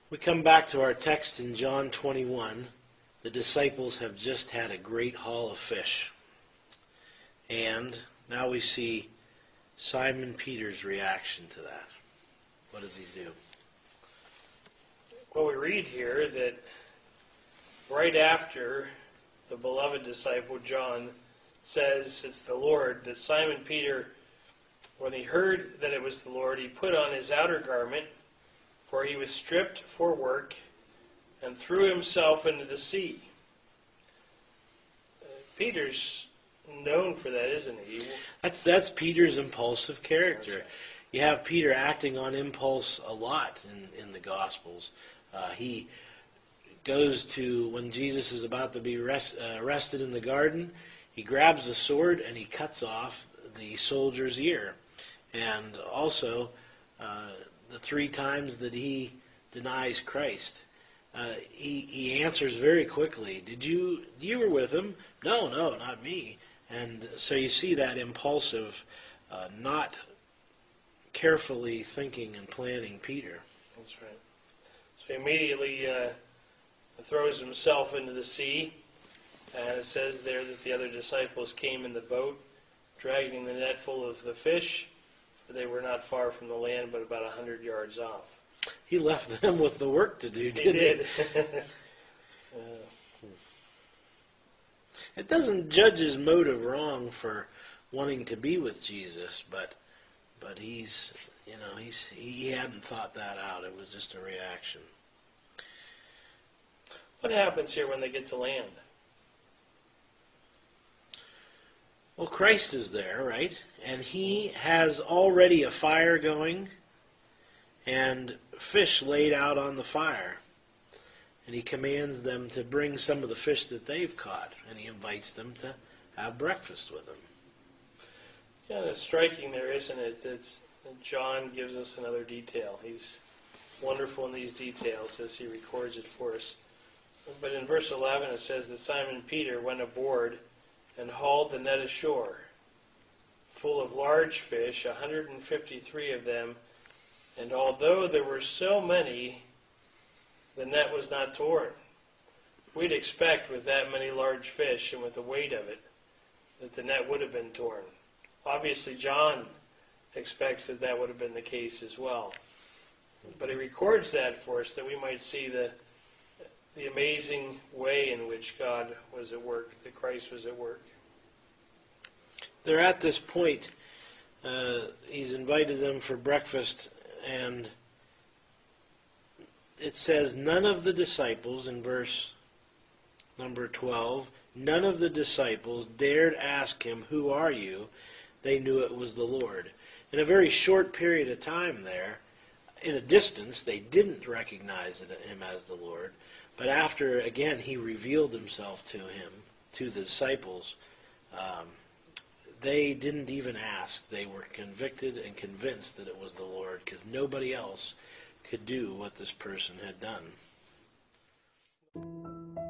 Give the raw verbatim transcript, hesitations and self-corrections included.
We come back to our text in John twenty-one. The disciples have just had a great haul of fish. And now we see Simon Peter's reaction to that. What does he do? Well, we read here that right after the beloved disciple John says it's the Lord, that Simon Peter, when he heard that it was the Lord, he put on his outer garment, for he was stripped for work, and threw himself into the sea. Uh, Peter's known for that, isn't he? That's that's Peter's impulsive character. Right. You have Peter acting on impulse a lot in, in the Gospels. Uh, he goes to, when Jesus is about to be rest, uh, arrested in the garden, he grabs a sword and he cuts off the soldier's ear. And also, uh, the three times that he denies Christ, uh, he, he answers very quickly, Did you, you were with him? No, no, not me. And so you see that impulsive, uh, not carefully thinking and planning Peter. That's right. So he immediately uh, throws himself into the sea. And it says there that the other disciples came in the boat, dragging the net full of the fish, for they were not far from the land, but about a hundred yards off. He left them with the work to do, didn't he? Did. uh, It doesn't judge his motive wrong for wanting to be with Jesus, but but he's you know he's he hadn't thought that out. It was just a reaction. What happens here when they get to land? Well, Christ is there, right? And he has already a fire going and fish laid out on the fire. And he commands them to bring some of the fish that they've caught, and he invites them to have breakfast with him. Yeah, it's striking there, isn't it, that John gives us another detail. He's wonderful in these details as he records it for us. But in verse eleven it says that Simon Peter went aboard and hauled the net ashore, full of large fish, one hundred fifty-three of them, and although there were so many, the net was not torn. We'd expect with that many large fish and with the weight of it that the net would have been torn. Obviously, John expects that that would have been the case as well. But he records that for us that we might see the the amazing way in which God was at work, that Christ was at work. They're at this point. Uh, he's invited them for breakfast, and it says, none of the disciples, in verse number twelve, none of the disciples dared ask him, who are you? They knew it was the Lord. In a very short period of time there, in a distance, they didn't recognize him as the Lord. But after, again, he revealed himself to him, to the disciples, um, they didn't even ask. They were convicted and convinced that it was the Lord, because nobody else could do what this person had done.